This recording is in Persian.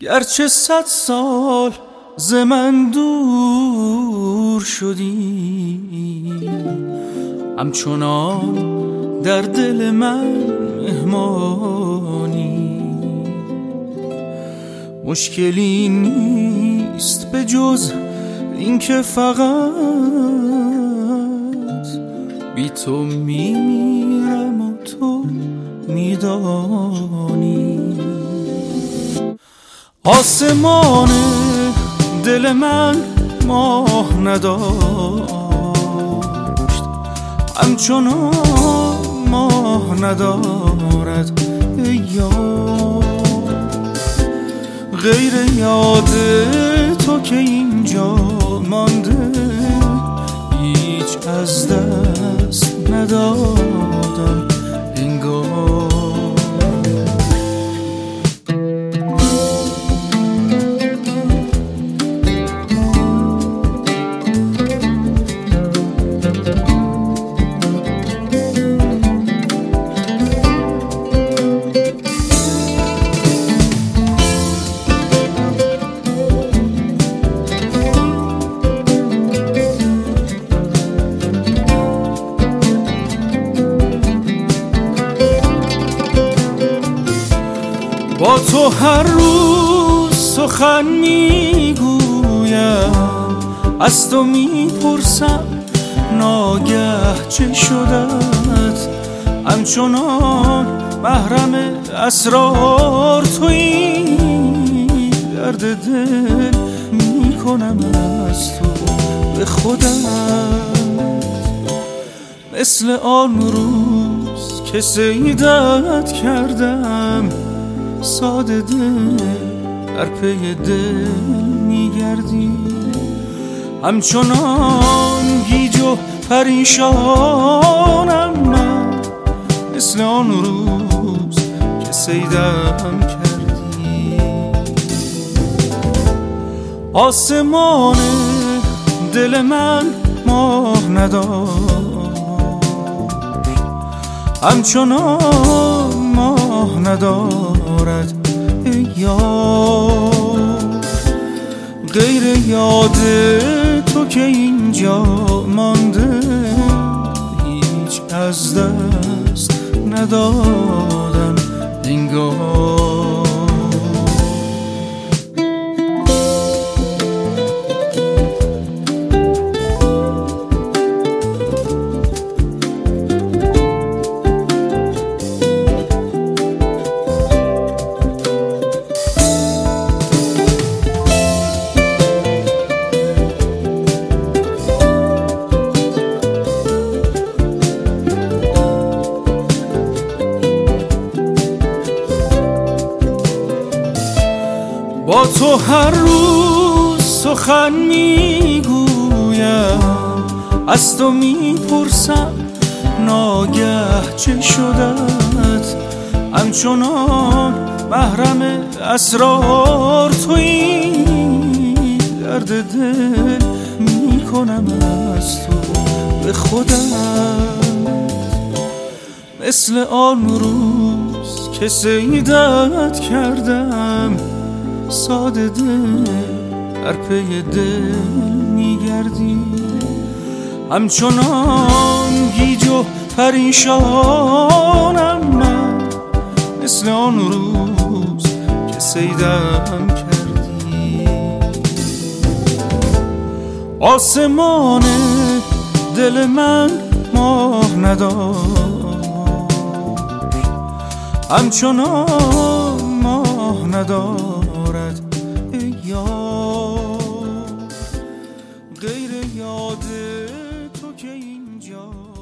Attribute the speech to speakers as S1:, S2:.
S1: گرچه 100 سال ز من دور شدی، همچنان در دل من مهمانی. مشکلی نیست به جز اینکه فقط بی تو میمیرم و تو میدانی. آسمان دل من ماه نداشت، همچنان ماه ندارد ای یار. غیر یاد تو که اینجا مانده، هیچ از دست ندادم انگار. با تو هر روز سخن میگویم، از تو میپرسم ناگه چه شدت. همچنان محرم اسرار تویی، درد دل میکنم از تو به خودم. مثل آن روز که صیدت کردم، ساده دل در پی دل میگردی. همچنان گیج و پریشانم من، مثل آن روز که صیدم کردی. آسمان دل من ماه نداشت، همچنان ماه ندارد ای یار. غیر یاد تو که اینجا مانده، هیچ از دست ندادم انگار. با تو هر روز سخن میگویم، از تو میپرسم ناگه چه شدت. همچنان محرم اسرار تویی، درد دل میکنم از تو به خودم. مثل آن روز که صیدت کردم، ساده دل در پی دل میگردی. همچنان گیج و پریشانم من، مثل آن روز که صیدم کردی. آسمان دل من ماه نداشت، همچنان ماه ندارد ای یار. غیر یاد تو که اینجا